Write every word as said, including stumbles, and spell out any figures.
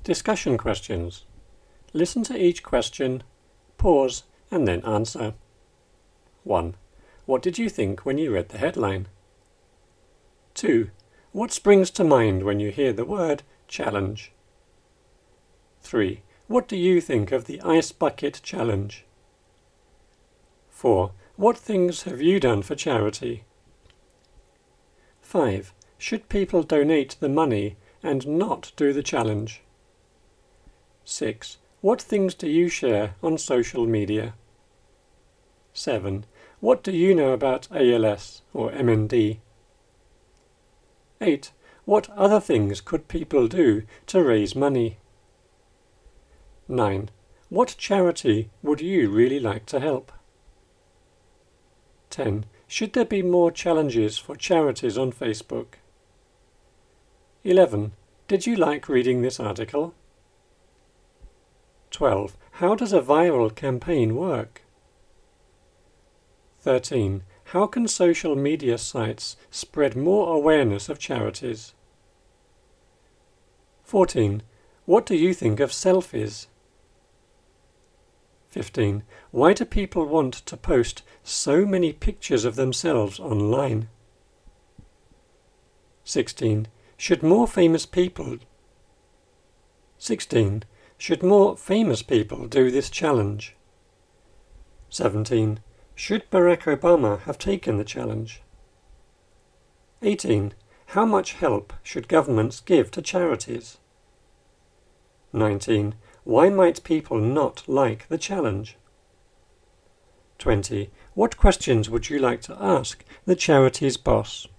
Discussion questions. Listen to each question, pause, and then answer. one. What did you think when you read the headline? two. What springs to mind when you hear the word challenge? three. What do you think of the Ice Bucket Challenge? four. What things have you done for charity? five. Should people donate the money and not do the challenge? six. What things do you share on social media? seven. What do you know about A L S or M N D? eight. What other things could people do to raise money? nine. What charity would you really like to help? ten. Should there be more challenges for charities on Facebook? eleven. Did you like reading this article? twelve. How does a viral campaign work? thirteen. How can social media sites spread more awareness of charities? fourteen. What do you think of selfies? fifteen. Why do people want to post so many pictures of themselves online? sixteen. Should more famous people sixteen. Should more famous people do this challenge? seventeen. Should Barack Obama have taken the challenge? eighteen. How much help should governments give to charities? nineteen. Why might people not like the challenge? twenty. What questions would you like to ask the charity's boss?